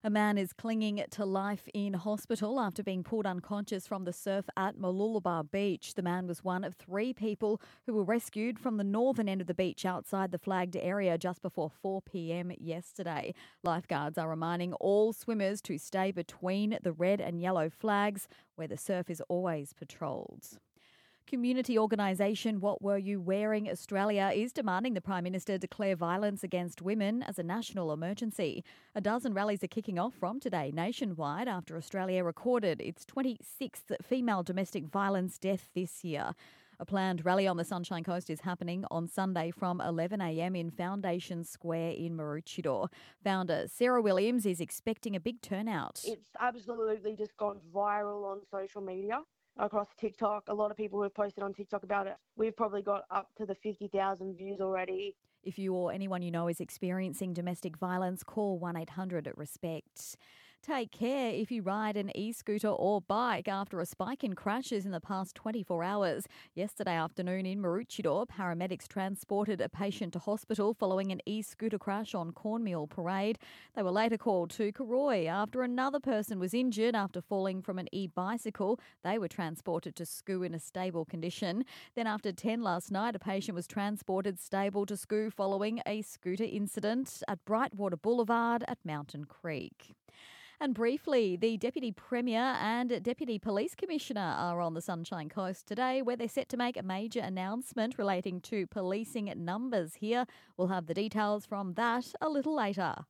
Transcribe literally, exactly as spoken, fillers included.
A man is clinging to life in hospital after being pulled unconscious from the surf at Mooloolaba Beach. The man was one of three people who were rescued from the northern end of the beach outside the flagged area just before four p.m. yesterday. Lifeguards are reminding all swimmers to stay between the red and yellow flags where the surf is always patrolled. Community organisation What Were You Wearing Australia is demanding the Prime Minister declare violence against women as a national emergency. A dozen rallies are kicking off from today nationwide after Australia recorded its twenty-sixth female domestic violence death this year. A planned rally on the Sunshine Coast is happening on Sunday from eleven a.m. in Foundation Square in Maroochydore. Founder Sarah Williams is expecting a big turnout. It's absolutely just gone viral on social media. Across TikTok, a lot of people who have posted on TikTok about it. We've probably got up to the fifty thousand views already. If you or anyone you know is experiencing domestic violence, call one eight hundred RESPECT. Take care if you ride an e-scooter or bike after a spike in crashes in the past twenty-four hours. Yesterday afternoon in Maroochydore, paramedics transported a patient to hospital following an e-scooter crash on Cornmeal Parade. They were later called to Karoi after another person was injured after falling from an e-bicycle. They were transported to S C O in a stable condition. Then after ten last night, a patient was transported stable to S C O following a scooter incident at Brightwater Boulevard at Mountain Creek. And briefly, the Deputy Premier and Deputy Police Commissioner are on the Sunshine Coast today, where they're set to make a major announcement relating to policing numbers here. We'll have the details from that a little later.